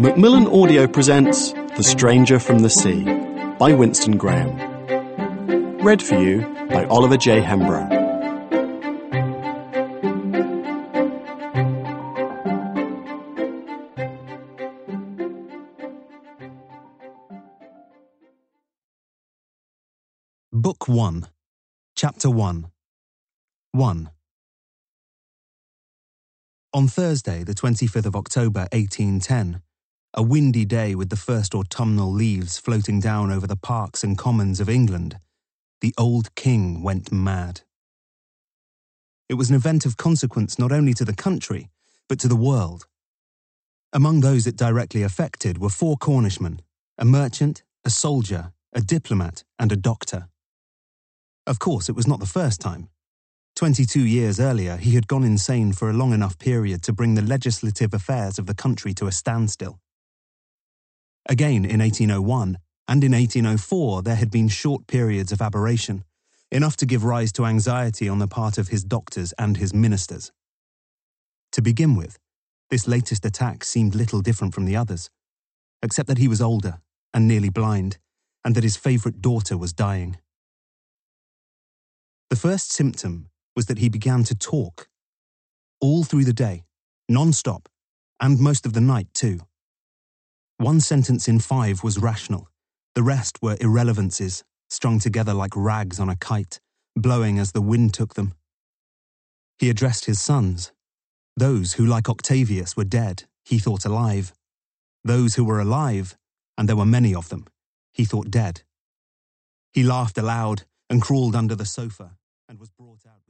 Macmillan Audio presents The Stranger from the Sea by Winston Graham. Read for you by Oliver J. Hembrow. Book 1, Chapter 1. 1. On Thursday, the 25th of October, 1810, a windy day with the first autumnal leaves floating down over the parks and commons of England, the old king went mad. It was an event of consequence not only to the country, but to the world. Among those it directly affected were 4 Cornishmen, a merchant, a soldier, a diplomat, and a doctor. Of course, it was not the first time. 22 years earlier, he had gone insane for a long enough period to bring the legislative affairs of the country to a standstill. Again, in 1801 and in 1804, there had been short periods of aberration, enough to give rise to anxiety on the part of his doctors and his ministers. To begin with, this latest attack seemed little different from the others, except that he was older and nearly blind, and that his favourite daughter was dying. The first symptom was that he began to talk, all through the day, non-stop, and most of the night too. 1 sentence in 5 was rational, the rest were irrelevancies, strung together like rags on a kite, blowing as the wind took them. He addressed his sons. Those who, like Octavius, were dead, he thought alive. Those who were alive, and there were many of them, he thought dead. He laughed aloud and crawled under the sofa and was brought out.